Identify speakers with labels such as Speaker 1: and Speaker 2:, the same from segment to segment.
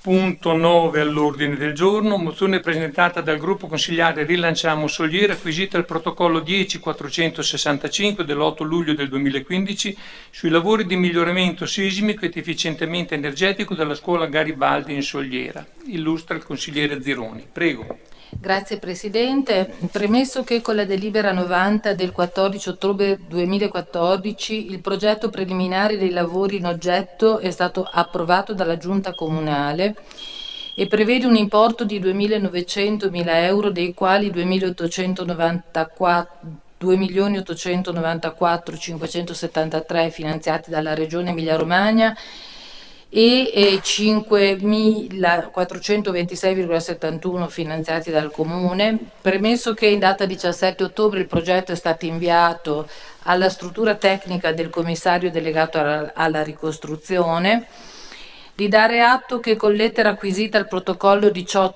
Speaker 1: Punto 9 all'ordine del giorno, mozione presentata dal gruppo consigliare Rilanciamo Soliera, acquisita il protocollo 10.465 dell'8 luglio del 2015 sui lavori di miglioramento sismico ed efficientamento energetico della scuola Garibaldi in Soliera. Illustra il consigliere Zironi. Prego.
Speaker 2: Grazie Presidente. Premesso che con la delibera 90 del 14 ottobre 2014 il progetto preliminare dei lavori in oggetto è stato approvato dalla Giunta Comunale e prevede un importo di 2.900.000 euro, dei quali 2.894.573 finanziati dalla Regione Emilia-Romagna e 5.426,71 finanziati dal Comune. Premesso che in data 17 ottobre il progetto è stato inviato alla struttura tecnica del commissario delegato alla ricostruzione, di dare atto che con lettera acquisita al protocollo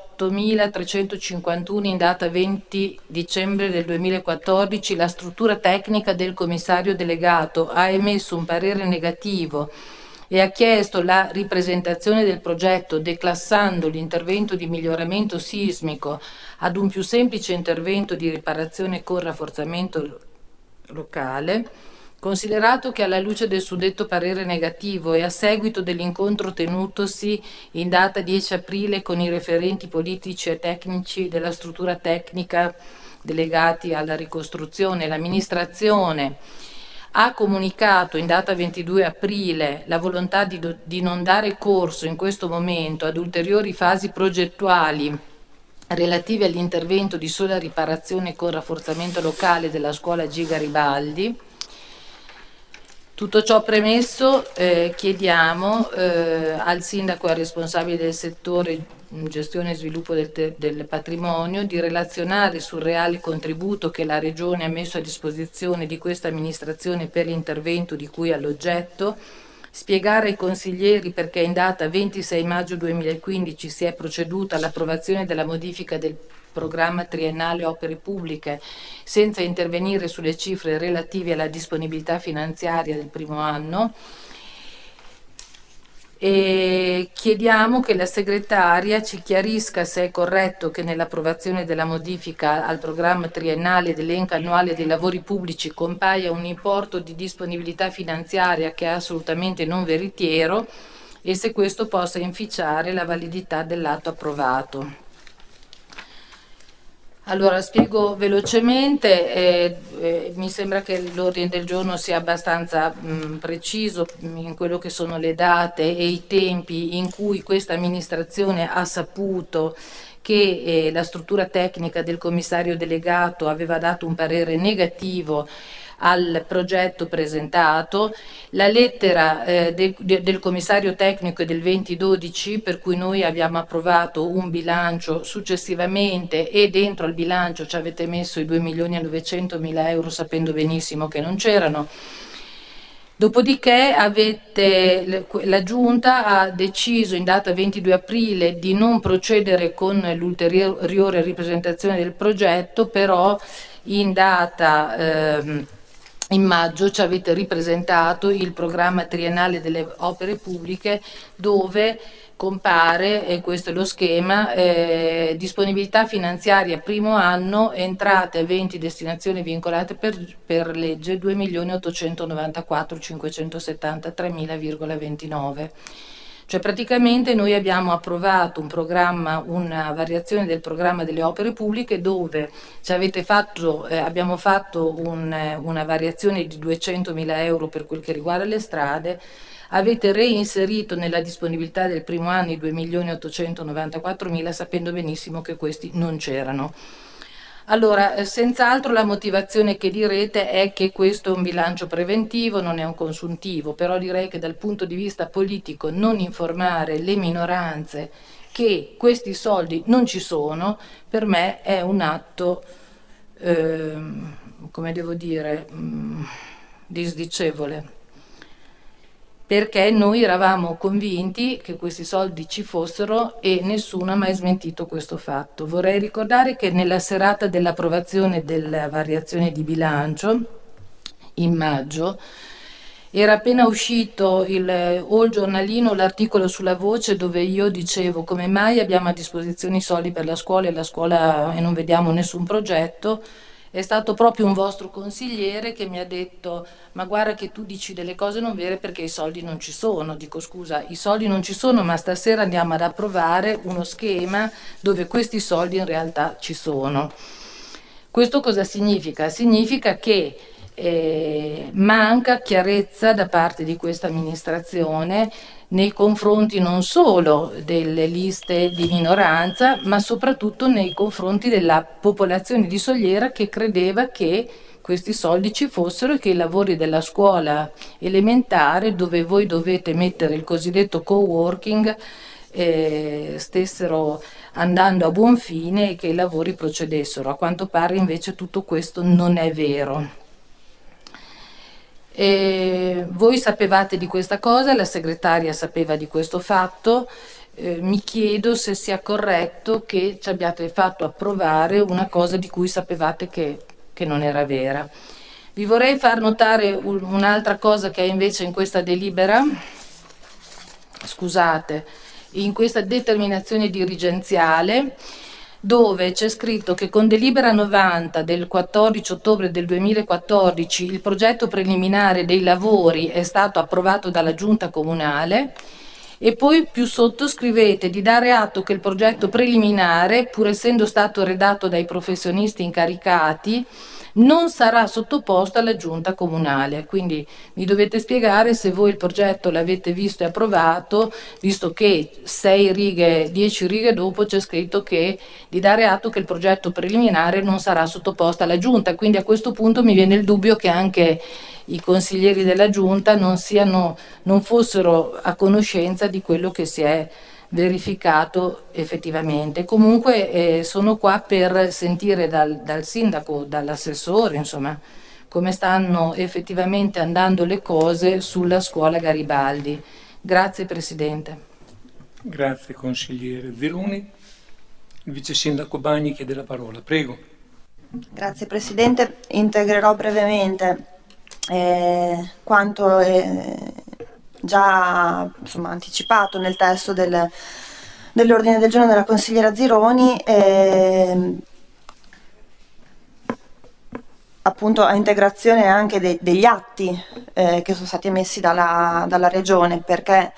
Speaker 2: 18.351 in data 20 dicembre del 2014 la struttura tecnica del commissario delegato ha emesso un parere negativo e ha chiesto la ripresentazione del progetto declassando l'intervento di miglioramento sismico ad un più semplice intervento di riparazione con rafforzamento locale. Considerato che alla luce del suddetto parere negativo e a seguito dell'incontro tenutosi in data 10 aprile con i referenti politici e tecnici della struttura tecnica delegati alla ricostruzione, l'amministrazione ha comunicato in data 22 aprile la volontà di non dare corso in questo momento ad ulteriori fasi progettuali relative all'intervento di sola riparazione con rafforzamento locale della scuola G. Garibaldi. Tutto ciò premesso, chiediamo al sindaco e al responsabile del settore gestione e sviluppo del patrimonio di relazionare sul reale contributo che la Regione ha messo a disposizione di questa amministrazione per l'intervento di cui all'oggetto, spiegare ai consiglieri perché in data 26 maggio 2015 si è proceduto all'approvazione della modifica del programma triennale opere pubbliche senza intervenire sulle cifre relative alla disponibilità finanziaria del primo anno. E chiediamo che la segretaria ci chiarisca se è corretto che nell'approvazione della modifica al programma triennale dell'elenco annuale dei lavori pubblici compaia un importo di disponibilità finanziaria che è assolutamente non veritiero e se questo possa inficiare la validità dell'atto approvato. Allora, spiego velocemente, mi sembra che l'ordine del giorno sia abbastanza preciso in quello che sono le date e i tempi in cui questa amministrazione ha saputo che la struttura tecnica del commissario delegato aveva dato un parere negativo al progetto presentato, la lettera del commissario tecnico è del 2012 per cui noi abbiamo approvato un bilancio successivamente e dentro al bilancio ci avete messo i 2.900.000 euro sapendo benissimo che non c'erano. Dopodiché la Giunta ha deciso in data 22 aprile di non procedere con l'ulteriore ripresentazione del progetto, però in data in maggio ci avete ripresentato il programma triennale delle opere pubbliche dove compare, e questo è lo schema, disponibilità finanziaria primo anno, entrate aventi destinazione vincolate per legge 2.894.573.000,29. Cioè praticamente noi abbiamo approvato un programma, una variazione del programma delle opere pubbliche dove abbiamo fatto una variazione di 200.000 euro per quel che riguarda le strade, avete reinserito nella disponibilità del primo anno i 2.894.000 sapendo benissimo che questi non c'erano. Allora, senz'altro la motivazione che direte è che questo è un bilancio preventivo, non è un consuntivo, però direi che dal punto di vista politico non informare le minoranze che questi soldi non ci sono, per me è un atto, come devo dire, disdicevole. Perché noi eravamo convinti che questi soldi ci fossero e nessuno ha mai smentito questo fatto. Vorrei ricordare che nella serata dell'approvazione della variazione di bilancio, in maggio, Era appena uscito o il giornalino, l'articolo sulla Voce, dove io dicevo come mai abbiamo a disposizione i soldi per la scuola e non vediamo nessun progetto. È stato proprio un vostro consigliere che mi ha detto: ma guarda che tu dici delle cose non vere perché i soldi non ci sono. Dico: scusa, i soldi non ci sono, ma stasera andiamo ad approvare uno schema dove questi soldi in realtà ci sono. Questo cosa significa? Significa che manca chiarezza da parte di questa amministrazione nei confronti non solo delle liste di minoranza, ma soprattutto nei confronti della popolazione di Sogliera, che credeva che questi soldi ci fossero e che i lavori della scuola elementare, dove voi dovete mettere il cosiddetto co-working, stessero andando a buon fine e che i lavori procedessero. A quanto pare invece tutto questo non è vero. Voi sapevate di questa cosa, la segretaria sapeva di questo fatto. Mi chiedo se sia corretto che ci abbiate fatto approvare una cosa di cui sapevate che non era vera. Vi vorrei far notare un'altra cosa che è invece in questa delibera, scusate, in questa determinazione dirigenziale, dove c'è scritto che con delibera 90 del 14 ottobre del 2014 il progetto preliminare dei lavori è stato approvato dalla Giunta Comunale, e poi più sotto scrivete di dare atto che il progetto preliminare, pur essendo stato redatto dai professionisti incaricati, non sarà sottoposto alla Giunta Comunale. Quindi mi dovete spiegare se voi il progetto l'avete visto e approvato, visto che 10 righe dopo c'è scritto che di dare atto che il progetto preliminare non sarà sottoposto alla Giunta. Quindi a questo punto mi viene il dubbio che anche i consiglieri della Giunta non fossero a conoscenza di quello che si è verificato effettivamente. Comunque sono qua per sentire dal sindaco, dall'assessore, insomma, come stanno effettivamente andando le cose sulla scuola Garibaldi. Grazie Presidente.
Speaker 1: Grazie consigliere Zeluni. Il vice sindaco Bagni chiede la parola, prego.
Speaker 3: Grazie Presidente, integrerò brevemente quanto già anticipato nel testo dell'ordine del giorno della consigliera Zironi, appunto a integrazione anche degli atti che sono stati emessi dalla Regione, perché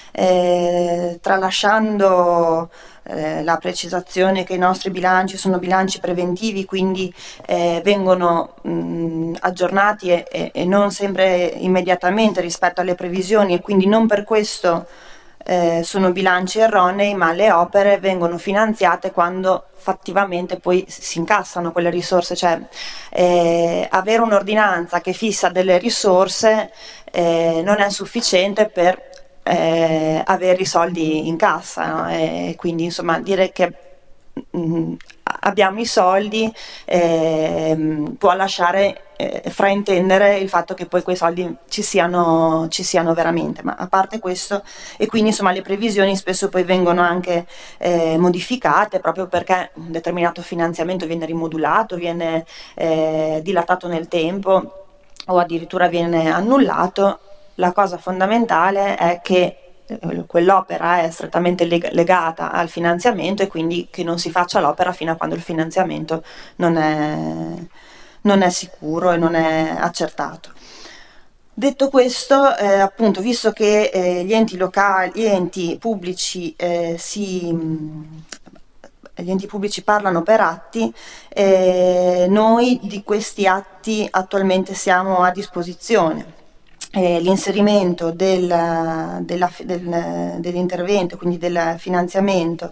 Speaker 3: tralasciando la precisazione che i nostri bilanci sono bilanci preventivi, quindi vengono aggiornati e non sempre immediatamente rispetto alle previsioni, e quindi non per questo sono bilanci erronei, ma le opere vengono finanziate quando fattivamente poi si incassano quelle risorse. Cioè avere un'ordinanza che fissa delle risorse non è sufficiente per avere i soldi in cassa, no? Quindi insomma dire che abbiamo i soldi può lasciare fraintendere il fatto che poi quei soldi ci siano veramente, ma a parte questo, e quindi insomma le previsioni spesso poi vengono anche modificate proprio perché un determinato finanziamento viene rimodulato, viene dilatato nel tempo o addirittura viene annullato. La cosa fondamentale è che quell'opera è strettamente legata al finanziamento, e quindi che non si faccia l'opera fino a quando il finanziamento non è sicuro e non è accertato. Detto questo, appunto, visto che gli enti pubblici gli enti pubblici parlano per atti, noi di questi atti attualmente siamo a disposizione. L'inserimento dell'intervento, quindi del finanziamento,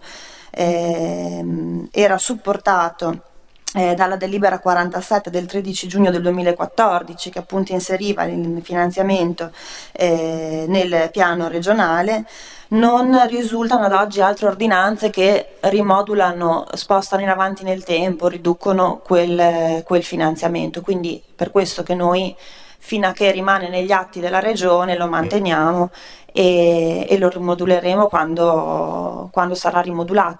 Speaker 3: era supportato dalla delibera 47 del 13 giugno del 2014, che appunto inseriva il finanziamento nel piano regionale. Non risultano ad oggi altre ordinanze che rimodulano, spostano in avanti nel tempo, riducono quel finanziamento, quindi per questo che noi, fino a che rimane negli atti della Regione, lo manteniamo e lo rimoduleremo quando sarà rimodulato.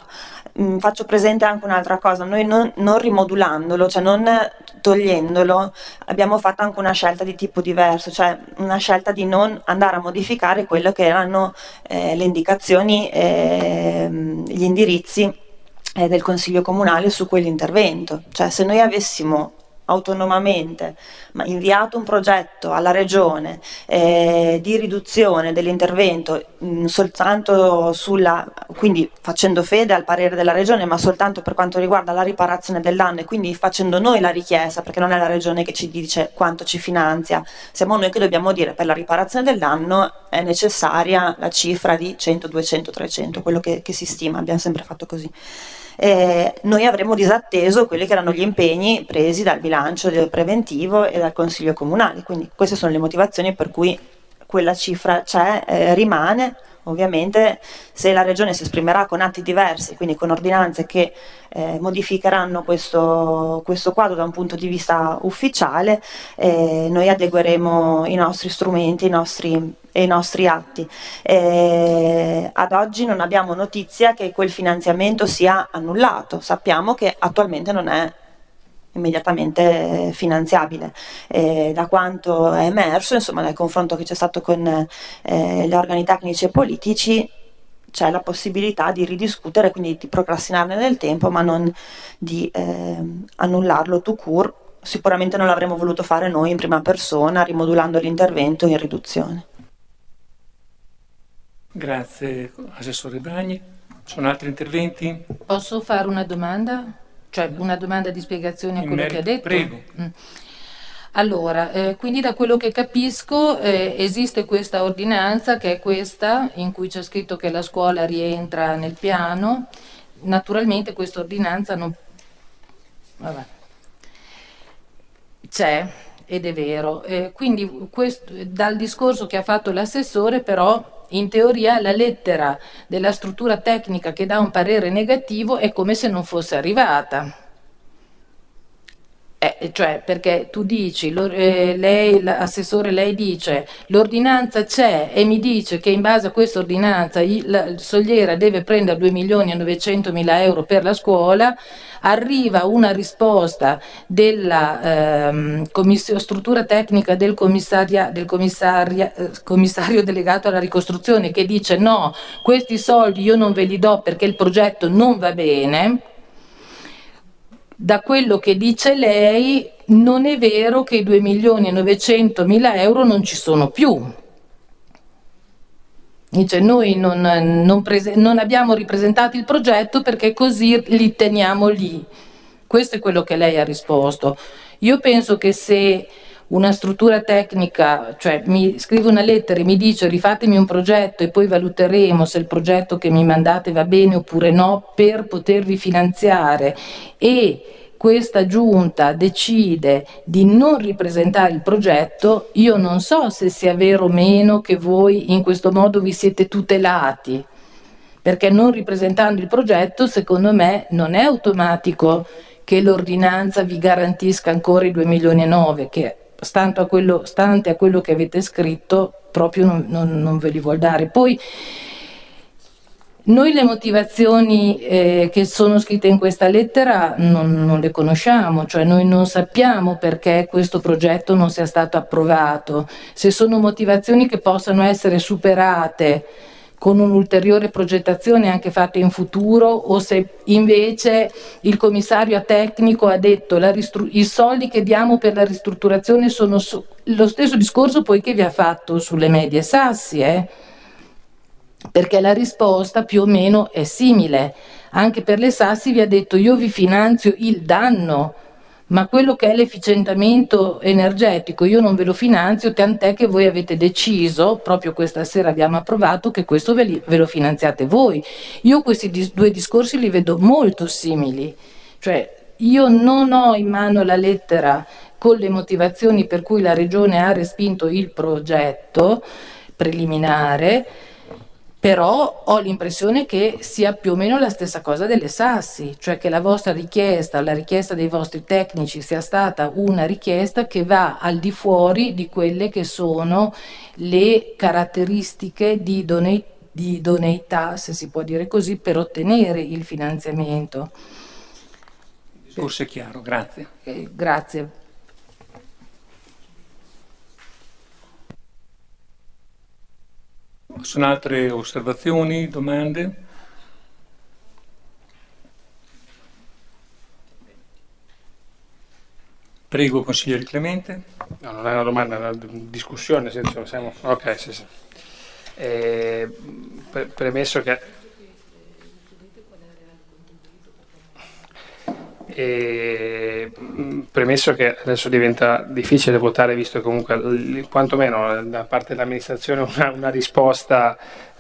Speaker 3: faccio presente anche un'altra cosa, noi non rimodulandolo, cioè non togliendolo, abbiamo fatto anche una scelta di tipo diverso, cioè una scelta di non andare a modificare quello che erano le indicazioni, gli indirizzi del Consiglio Comunale su quell'intervento. Cioè se noi avessimo autonomamente inviato un progetto alla Regione di riduzione dell'intervento soltanto quindi facendo fede al parere della Regione, ma soltanto per quanto riguarda la riparazione del danno, e quindi facendo noi la richiesta, perché non è la Regione che ci dice quanto ci finanzia, siamo noi che dobbiamo dire per la riparazione del danno è necessaria la cifra di 100, 200, 300, quello che si stima, abbiamo sempre fatto così. Noi avremmo disatteso quelli che erano gli impegni presi dal bilancio preventivo e dal Consiglio Comunale, quindi queste sono le motivazioni per cui quella cifra c'è, rimane. Ovviamente se la Regione si esprimerà con atti diversi, quindi con ordinanze che modificheranno questo quadro da un punto di vista ufficiale, noi adegueremo i nostri strumenti, i nostri atti. Ad oggi non abbiamo notizia che quel finanziamento sia annullato, sappiamo che attualmente non è immediatamente finanziabile. Da quanto è emerso, insomma, nel confronto che c'è stato con gli organi tecnici e politici, c'è la possibilità di ridiscutere, quindi di procrastinarne nel tempo, ma non di annullarlo tout court. Sicuramente non l'avremmo voluto fare noi in prima persona, rimodulando l'intervento in riduzione.
Speaker 1: Grazie, Assessore Bragni. Sono altri interventi?
Speaker 2: Posso fare una domanda? Cioè una domanda di spiegazione a quello che ha detto?
Speaker 1: Prego.
Speaker 2: Allora, quindi da quello che capisco esiste questa ordinanza che è questa, in cui c'è scritto che la scuola rientra nel piano. Naturalmente questa ordinanza non... Vabbè. C'è, ed è vero. Quindi dal discorso che ha fatto l'assessore però... In teoria la lettera della struttura tecnica che dà un parere negativo è come se non fosse arrivata. Cioè, perché tu dici, lei, l'assessore, lei dice l'ordinanza c'è e mi dice che in base a questa ordinanza la Sogliera deve prendere 2.900.000 euro per la scuola, arriva una risposta della struttura tecnica del commissario delegato alla ricostruzione che dice no, questi soldi io non ve li do perché il progetto non va bene. Da quello che dice lei non è vero che i 2.900.000 euro non ci sono più. Dice noi non abbiamo ripresentato il progetto perché così li teniamo lì. Questo è quello che lei ha risposto. Io penso che se una struttura tecnica, cioè mi scrive una lettera e mi dice rifatemi un progetto e poi valuteremo se il progetto che mi mandate va bene oppure no per potervi finanziare, e questa giunta decide di non ripresentare il progetto, io non so se sia vero o meno che voi in questo modo vi siete tutelati, perché non ripresentando il progetto secondo me non è automatico che l'ordinanza vi garantisca ancora i 2.900.000, che stante a quello che avete scritto proprio non ve li vuol dare. Poi noi le motivazioni che sono scritte in questa lettera non le conosciamo, cioè noi non sappiamo perché questo progetto non sia stato approvato, se sono motivazioni che possano essere superate con un'ulteriore progettazione anche fatta in futuro, o se invece il commissario tecnico ha detto i soldi che diamo per la ristrutturazione sono lo stesso discorso poi che vi ha fatto sulle medie Sassi, perché la risposta più o meno è simile. Anche per le Sassi vi ha detto io vi finanzio il danno, ma quello che è l'efficientamento energetico io non ve lo finanzio, tant'è che voi avete deciso, proprio questa sera abbiamo approvato, che questo ve lo finanziate voi. Io questi due discorsi li vedo molto simili, cioè io non ho in mano la lettera con le motivazioni per cui la Regione ha respinto il progetto preliminare, però ho l'impressione che sia più o meno la stessa cosa delle Sassi, cioè che la vostra richiesta, la richiesta dei vostri tecnici sia stata una richiesta che va al di fuori di quelle che sono le caratteristiche di di idoneità, se si può dire così, per ottenere il finanziamento.
Speaker 1: Il discorso è chiaro, grazie.
Speaker 2: Grazie.
Speaker 1: Sono altre osservazioni, domande? Prego, consigliere Clemente.
Speaker 4: No, non è una domanda, è una discussione, nel senso siamo... Ok, sì, sì. Premesso che adesso diventa difficile votare, visto che comunque quantomeno da parte dell'amministrazione una risposta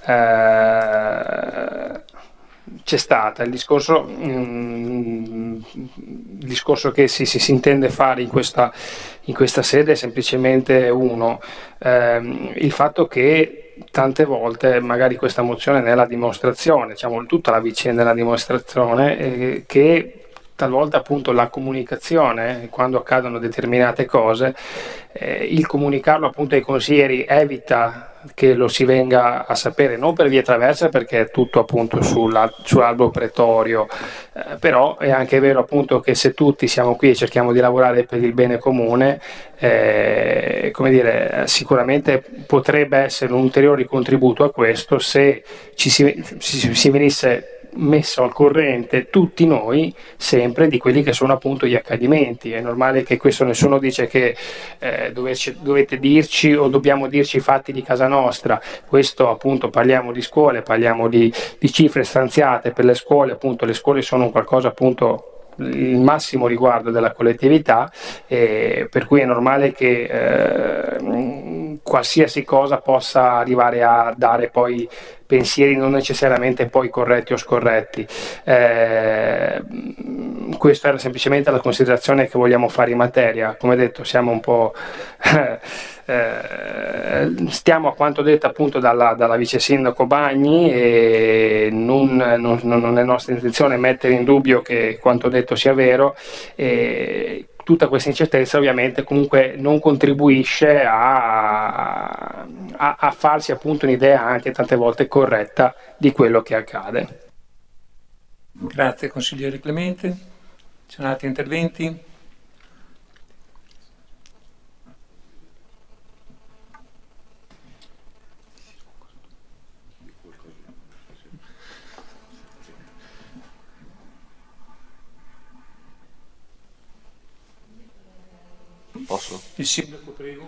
Speaker 4: c'è stata. Il discorso che si intende fare in questa sede è semplicemente il fatto che tante volte magari questa mozione è la dimostrazione, diciamo tutta la vicenda è la dimostrazione che talvolta appunto la comunicazione, quando accadono determinate cose, il comunicarlo appunto ai consiglieri evita che lo si venga a sapere, non per vie traverse perché è tutto appunto sull'albo pretorio, però è anche vero appunto che se tutti siamo qui e cerchiamo di lavorare per il bene comune, come dire, sicuramente potrebbe essere un ulteriore contributo a questo se si venisse messo al corrente tutti noi sempre di quelli che sono appunto gli accadimenti. È normale che questo nessuno dice che dovete dirci o dobbiamo dirci i fatti di casa nostra. Questo appunto parliamo di scuole, parliamo di cifre stanziate per le scuole, appunto le scuole sono un qualcosa appunto il massimo riguardo della collettività, per cui è normale che qualsiasi cosa possa arrivare a dare poi pensieri non necessariamente poi corretti o scorretti. Questa era semplicemente la considerazione che vogliamo fare in materia. Come detto, siamo un po' stiamo a quanto detto appunto dalla vice sindaco Bagni e non è nostra intenzione mettere in dubbio che quanto detto sia vero. Tutta questa incertezza ovviamente comunque non contribuisce a farsi appunto un'idea anche tante volte corretta di quello che accade.
Speaker 1: Grazie consigliere Clemente. Ci sono altri interventi?
Speaker 5: Posso?
Speaker 1: Il sindaco, prego.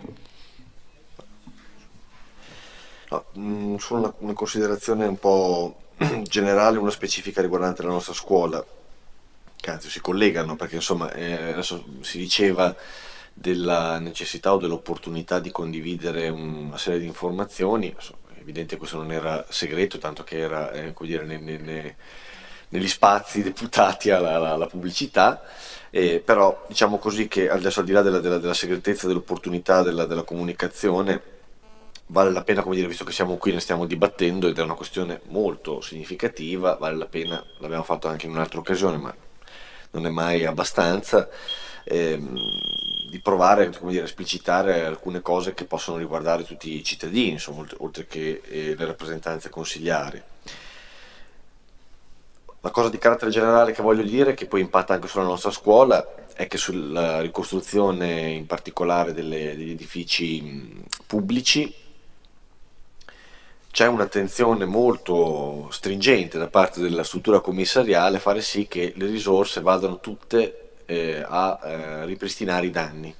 Speaker 5: No, solo una considerazione un po' generale, una specifica riguardante la nostra scuola, che anzi si collegano, perché insomma adesso si diceva della necessità o dell'opportunità di condividere una serie di informazioni. Insomma, è evidente che questo non era segreto, tanto che era come dire, negli spazi deputati alla pubblicità. Però diciamo così che adesso al di là della segretezza, dell'opportunità della comunicazione, vale la pena, come dire, visto che siamo qui, ne stiamo dibattendo ed è una questione molto significativa, vale la pena, l'abbiamo fatto anche in un'altra occasione, ma non è mai abbastanza, di provare, come dire, a esplicitare alcune cose che possono riguardare tutti i cittadini, insomma, oltre che le rappresentanze consigliari. La cosa di carattere generale che voglio dire, che poi impatta anche sulla nostra scuola, è che sulla ricostruzione in particolare degli edifici pubblici c'è un'attenzione molto stringente da parte della struttura commissariale a fare sì che le risorse vadano tutte a ripristinare i danni.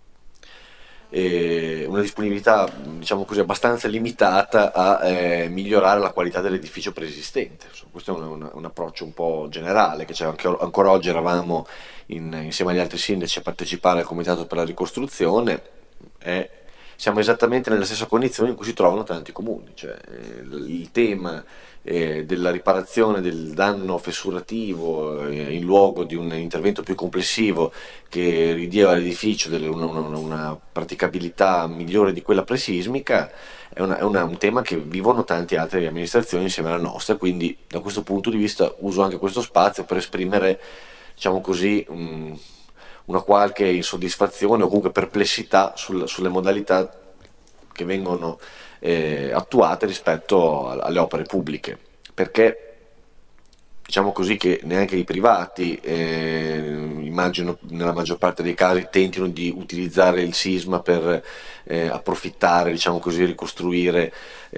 Speaker 5: Una disponibilità, diciamo così, abbastanza limitata a migliorare la qualità dell'edificio preesistente. Questo è un approccio un po' generale che c'è ancora oggi. Eravamo insieme agli altri sindaci a partecipare al comitato per la ricostruzione e siamo esattamente nella stessa condizione in cui si trovano tanti comuni, cioè il tema della riparazione del danno fessurativo in luogo di un intervento più complessivo che ridieva all'edificio una praticabilità migliore di quella presismica è un tema che vivono tante altre amministrazioni insieme alla nostra, quindi da questo punto di vista uso anche questo spazio per esprimere, diciamo così, una qualche insoddisfazione o comunque perplessità sulle modalità che vengono attuate rispetto alle opere pubbliche, perché diciamo così che neanche i privati, immagino nella maggior parte dei casi, tentino di utilizzare il sisma per approfittare, diciamo così, ricostruire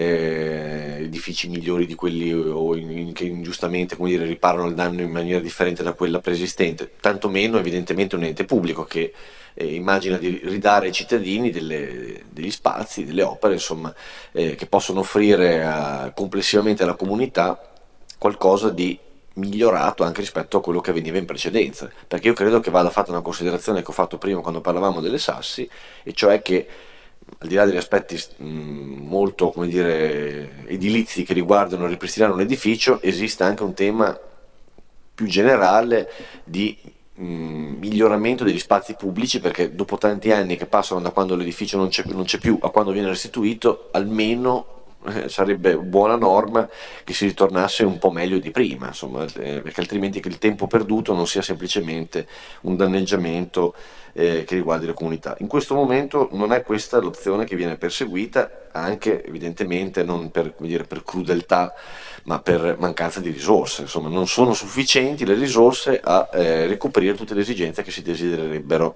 Speaker 5: edifici migliori di quelli che ingiustamente, come dire, riparano il danno in maniera differente da quella preesistente, tantomeno evidentemente un ente pubblico che immagina di ridare ai cittadini degli spazi, delle opere, insomma, che possono offrire complessivamente alla comunità qualcosa di migliorato anche rispetto a quello che avveniva in precedenza, perché io credo che vada fatta una considerazione che ho fatto prima quando parlavamo delle Sassi, e cioè che al di là degli aspetti molto, come dire, edilizi che riguardano ripristinare un edificio, esiste anche un tema più generale di miglioramento degli spazi pubblici, perché dopo tanti anni che passano da quando l'edificio non c'è più a quando viene restituito, almeno sarebbe buona norma che si ritornasse un po' meglio di prima, insomma, perché altrimenti che il tempo perduto non sia semplicemente un danneggiamento che riguardi le comunità. In questo momento non è questa l'opzione che viene perseguita, anche evidentemente non per, come dire, per crudeltà, ma per mancanza di risorse. Insomma, non sono sufficienti le risorse a ricoprire tutte le esigenze che si desidererebbero,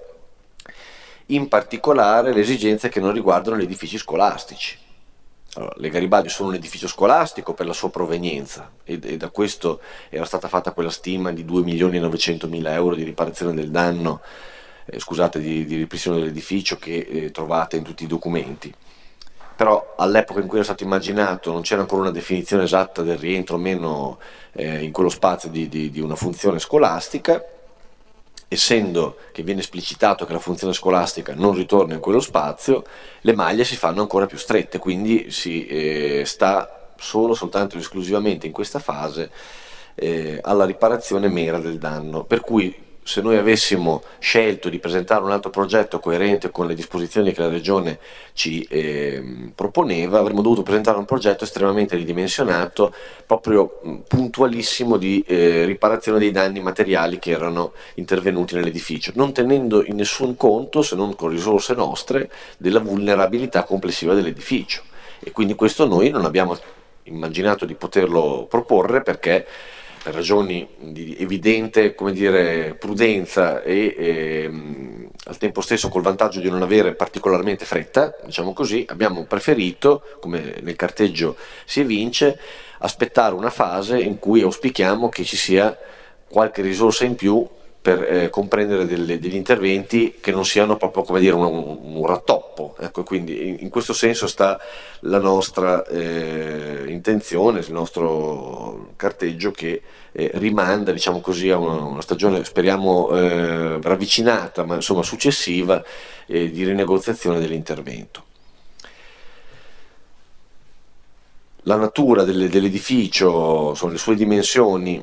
Speaker 5: in particolare le esigenze che non riguardano gli edifici scolastici. Allora, le Garibaldi sono un edificio scolastico per la sua provenienza, e da questo era stata fatta quella stima di 2.900.000 euro di riparazione del danno, scusate, di ripristino dell'edificio, che trovate in tutti i documenti. Però all'epoca in cui era stato immaginato non c'era ancora una definizione esatta del rientro o meno in quello spazio di una funzione scolastica. Essendo che viene esplicitato che la funzione scolastica non ritorna in quello spazio, le maglie si fanno ancora più strette, quindi si sta soltanto ed esclusivamente in questa fase alla riparazione mera del danno, per cui se noi avessimo scelto di presentare un altro progetto coerente con le disposizioni che la Regione ci proponeva, avremmo dovuto presentare un progetto estremamente ridimensionato, proprio puntualissimo, di riparazione dei danni materiali che erano intervenuti nell'edificio, non tenendo in nessun conto, se non con risorse nostre, della vulnerabilità complessiva dell'edificio. E quindi questo noi non abbiamo immaginato di poterlo proporre, perché per ragioni di evidente, come dire, prudenza e al tempo stesso col vantaggio di non avere particolarmente fretta, diciamo così, abbiamo preferito, come nel carteggio si evince, aspettare una fase in cui auspichiamo che ci sia qualche risorsa in più per comprendere degli interventi che non siano proprio, come dire, un rattoppo. Ecco, quindi in questo senso sta la nostra intenzione, il nostro carteggio, che rimanda, diciamo così, a una stagione, speriamo ravvicinata, ma insomma successiva, di rinegoziazione dell'intervento. La natura dell'edificio, sono le sue dimensioni,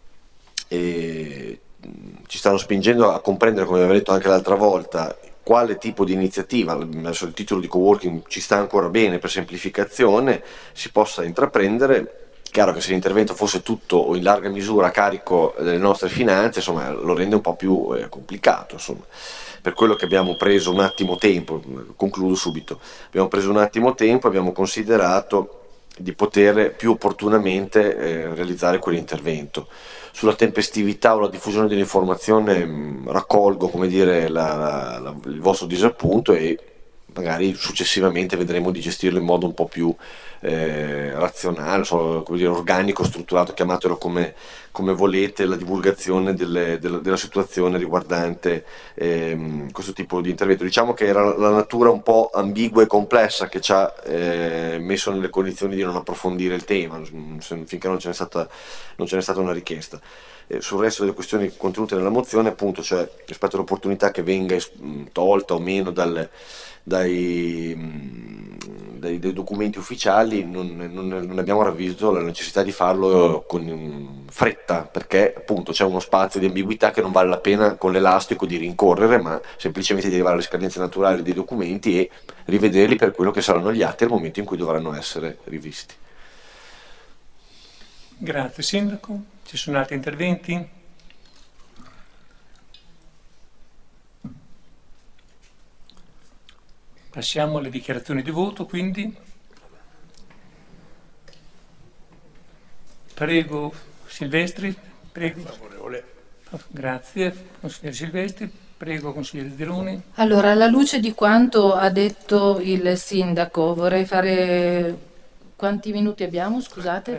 Speaker 5: ci stanno spingendo a comprendere, come avevo detto anche l'altra volta, quale tipo di iniziativa, adesso il titolo di coworking ci sta ancora bene per semplificazione, si possa intraprendere. Chiaro che se l'intervento fosse tutto o in larga misura a carico delle nostre finanze, insomma, lo rende un po' più complicato, insomma. Per quello che abbiamo preso un attimo tempo, concludo subito, abbiamo preso un attimo tempo, abbiamo considerato di poter più opportunamente realizzare quell'intervento. Sulla tempestività o la diffusione dell'informazione raccolgo, come dire, il vostro disappunto, e magari successivamente vedremo di gestirlo in modo un po' più razionale, come dire, organico, strutturato, chiamatelo come volete, la divulgazione della situazione riguardante questo tipo di intervento. Diciamo che era la natura un po' ambigua e complessa che ci ha messo nelle condizioni di non approfondire il tema, finché non ce n'è stata una richiesta. Sul resto delle questioni contenute nella mozione, appunto, cioè rispetto all'opportunità che venga tolta o meno dai documenti ufficiali, non abbiamo ravvisato la necessità di farlo con fretta, perché appunto c'è uno spazio di ambiguità che non vale la pena con l'elastico di rincorrere, ma semplicemente di arrivare alle scadenze naturali dei documenti e rivederli per quello che saranno gli atti al momento in cui dovranno essere rivisti.
Speaker 1: Grazie Sindaco. Ci sono altri interventi? Passiamo alle dichiarazioni di voto, quindi. Prego, Silvestri. Prego.
Speaker 6: Favorevole.
Speaker 1: Grazie, consigliere Silvestri. Prego, consigliere Deroni.
Speaker 2: Allora, alla luce di quanto ha detto il sindaco, vorrei fare... Quanti minuti abbiamo, scusate?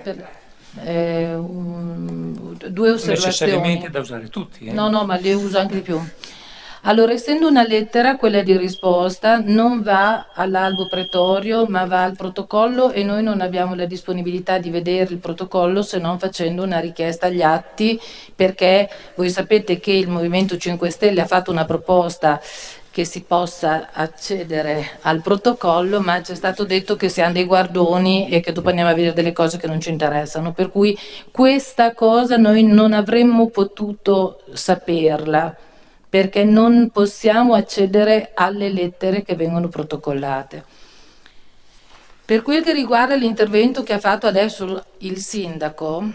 Speaker 2: Due osservazioni.
Speaker 1: Necessariamente da usare tutti.
Speaker 2: No, ma le uso anche di più. Allora, essendo una lettera, quella di risposta, non va all'albo pretorio, ma va al protocollo e noi non abbiamo la disponibilità di vedere il protocollo se non facendo una richiesta agli atti, perché voi sapete che il Movimento 5 Stelle ha fatto una proposta che si possa accedere al protocollo, ma ci è stato detto che siamo dei guardoni e che dopo andiamo a vedere delle cose che non ci interessano, per cui questa cosa noi non avremmo potuto saperla, perché non possiamo accedere alle lettere che vengono protocollate. Per quel che riguarda l'intervento che ha fatto adesso il sindaco,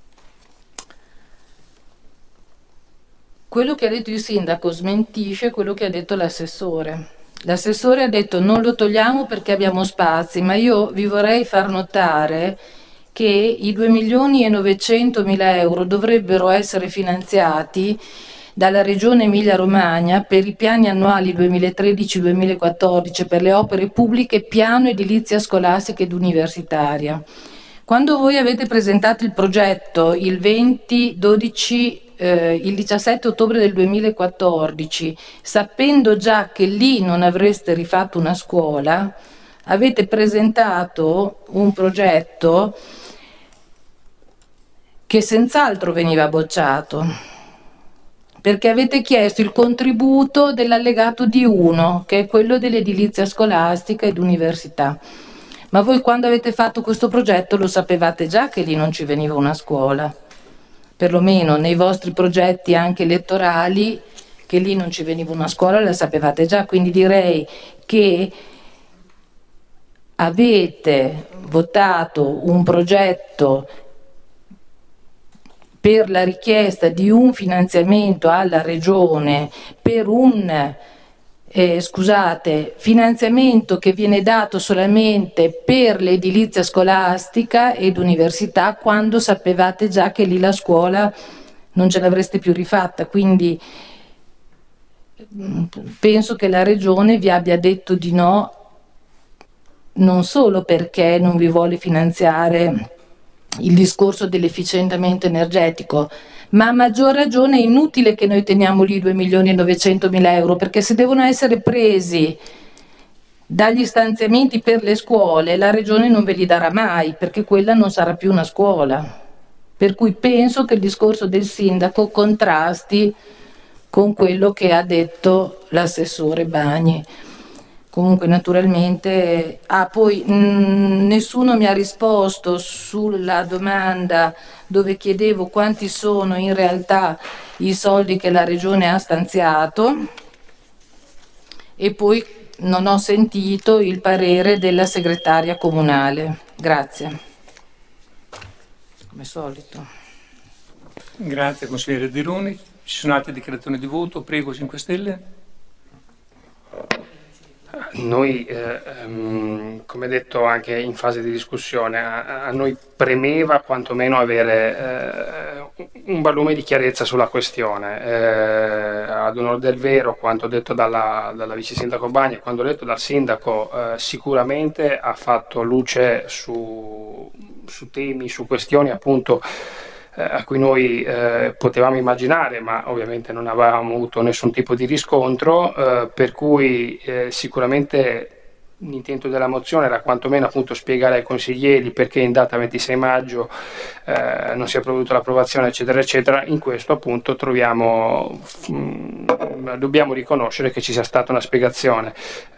Speaker 2: quello che ha detto il sindaco smentisce quello che ha detto l'assessore. L'assessore ha detto non lo togliamo perché abbiamo spazi, ma io vi vorrei far notare che i 2.900.000 euro dovrebbero essere finanziati dalla Regione Emilia-Romagna per i piani annuali 2013-2014 per le opere pubbliche, piano edilizia scolastica ed universitaria. Quando voi avete presentato il progetto il 17 ottobre del 2014, sapendo già che lì non avreste rifatto una scuola, avete presentato un progetto che senz'altro veniva bocciato, perché avete chiesto il contributo dell'allegato D1, che è quello dell'edilizia scolastica ed università. Ma voi quando avete fatto questo progetto lo sapevate già che lì non ci veniva una scuola, perlomeno nei vostri progetti anche elettorali, che lì non ci veniva una scuola, la sapevate già, quindi direi che avete votato un progetto per la richiesta di un finanziamento alla Regione per un finanziamento che viene dato solamente per l'edilizia scolastica ed università, quando sapevate già che lì la scuola non ce l'avreste più rifatta. Quindi penso che la Regione vi abbia detto di no, non solo perché non vi vuole finanziare il discorso dell'efficientamento energetico, ma a maggior ragione è inutile che noi teniamo lì 2.900.000 euro, perché se devono essere presi dagli stanziamenti per le scuole, la Regione non ve li darà mai, perché quella non sarà più una scuola. Per cui penso che il discorso del sindaco contrasti con quello che ha detto l'assessore Bagni. Comunque naturalmente, poi nessuno mi ha risposto sulla domanda dove chiedevo quanti sono in realtà i soldi che la Regione ha stanziato, e poi non ho sentito il parere della segretaria comunale. Grazie. Come solito.
Speaker 1: Grazie consigliere Deroni. Ci sono altre dichiarazioni di voto? Prego 5 Stelle.
Speaker 4: Noi, come detto anche in fase di discussione, a noi premeva quantomeno avere un barlume di chiarezza sulla questione. Ad onor del vero, quanto detto dalla vice sindaco Bagni e quanto detto dal sindaco, sicuramente ha fatto luce su temi, su questioni appunto a cui noi potevamo immaginare, ma ovviamente non avevamo avuto nessun tipo di riscontro, per cui sicuramente l'intento della mozione era quantomeno appunto spiegare ai consiglieri perché in data 26 maggio non si è provveduto all'approvazione, eccetera eccetera. In questo appunto dobbiamo riconoscere che ci sia stata una spiegazione,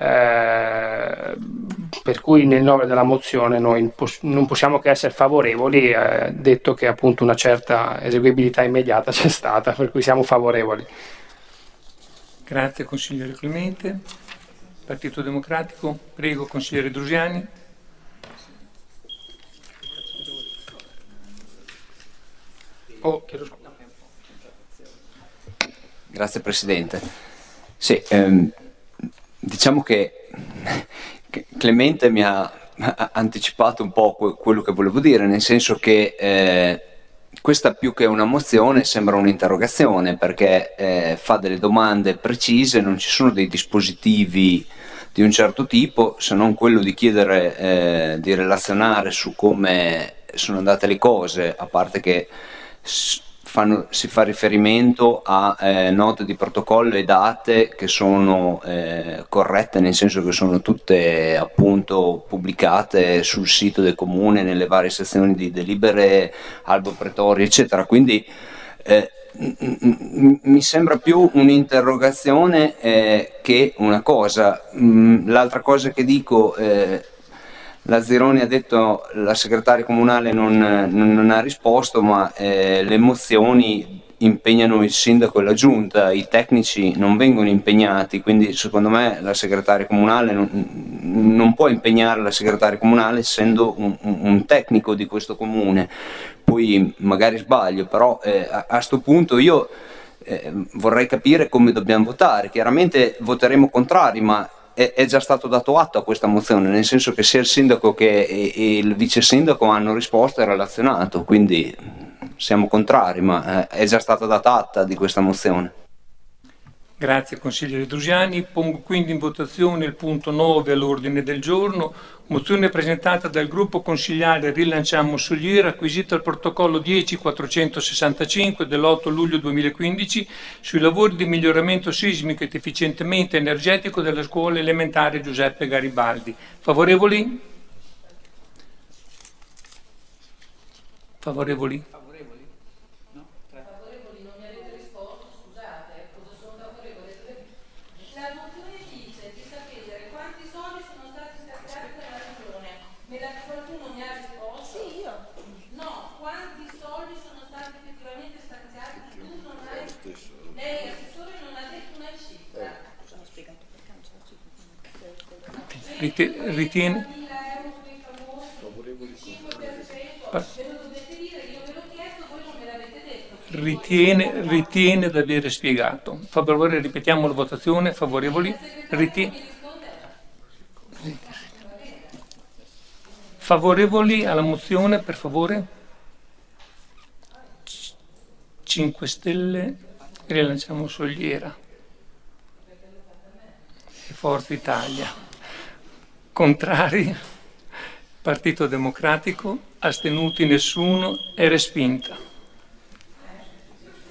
Speaker 4: per cui nel nome della mozione noi non possiamo che essere favorevoli, detto che appunto una certa eseguibilità immediata c'è stata, per cui siamo favorevoli.
Speaker 1: Grazie consigliere Clemente. Partito Democratico, prego consigliere Drusiani.
Speaker 7: Grazie Presidente. Sì, diciamo che Clemente mi ha anticipato un po' quello che volevo dire, nel senso che questa più che una mozione sembra un'interrogazione, perché fa delle domande precise, non ci sono dei dispositivi di un certo tipo, se non quello di chiedere di relazionare su come sono andate le cose, a parte che si fa riferimento a note di protocollo e date che sono corrette, nel senso che sono tutte appunto pubblicate sul sito del comune, nelle varie sezioni di delibere, albo pretorio, eccetera. Quindi mi sembra più un'interrogazione che una cosa. L'altra cosa che dico, la Zironi ha detto la segretaria comunale non ha risposto, ma le mozioni impegnano il sindaco e la giunta, i tecnici non vengono impegnati, quindi secondo me la segretaria comunale non può impegnare la segretaria comunale essendo un tecnico di questo comune. Poi magari sbaglio, però a sto punto io vorrei capire come dobbiamo votare. Chiaramente voteremo contrari, ma è già stato dato atto a questa mozione, nel senso che sia il sindaco che il vice sindaco hanno risposto e relazionato, quindi siamo contrari, ma è già stata data atta di questa mozione.
Speaker 1: Grazie consigliere Drusiani. Pongo quindi in votazione il punto 9 all'ordine del giorno, mozione presentata dal gruppo consigliare Rilanciamo Soliera, acquisita al protocollo 10.465 dell'8 luglio 2015 sui lavori di miglioramento sismico ed efficientamento energetico della scuola elementare Giuseppe Garibaldi. Favorevoli? Favorevoli? Ritiene? Ritiene di aver spiegato. Per favore ripetiamo la votazione. Favorevoli? Favorevoli alla mozione, per favore? 5 Stelle, Rilanciamo Soliera e Forza Italia. Contrari? Partito Democratico? Astenuti nessuno? È respinta.